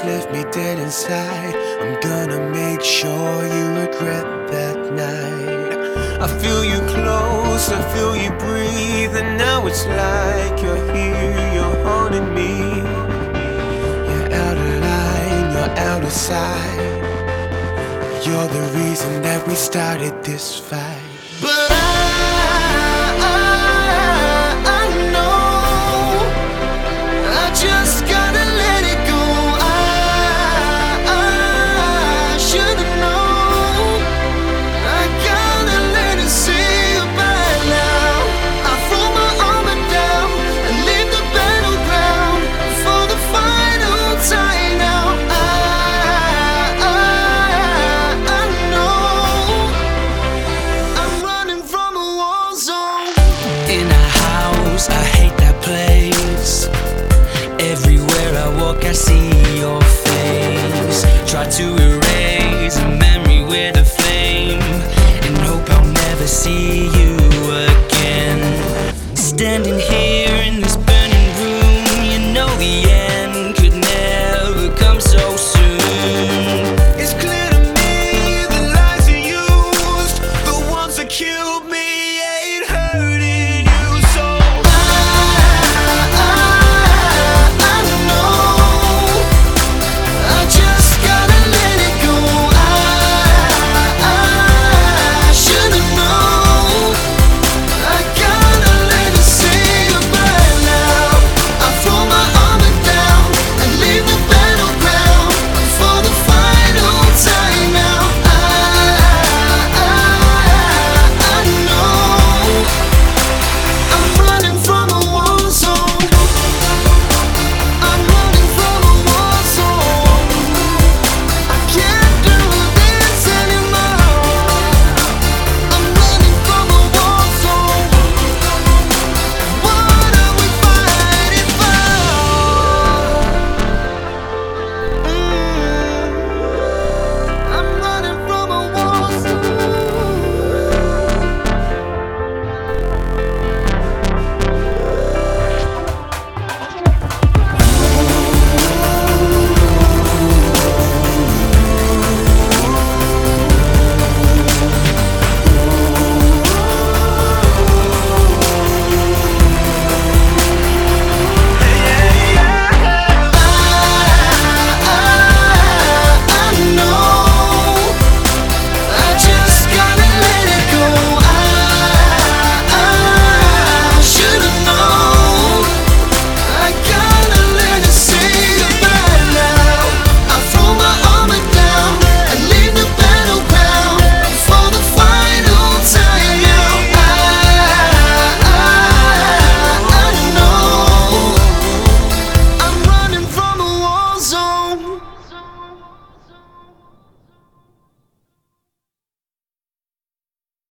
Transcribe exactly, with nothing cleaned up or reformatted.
left me dead inside. I'm gonna make sure you regret that night. I feel you close, I feel you breathe, and now it's like you're here, you're haunting me. You're out of line, you're out of sight. You're the reason that we started this fight. But I, I, I know I just gotta let it go. I, I should've known. I gotta let it say goodbye now. I throw my armor down and leave the battleground for the final time now. I, I, I know I'm running from a war zone. In a house, I hate that place. Everywhere I walk, I see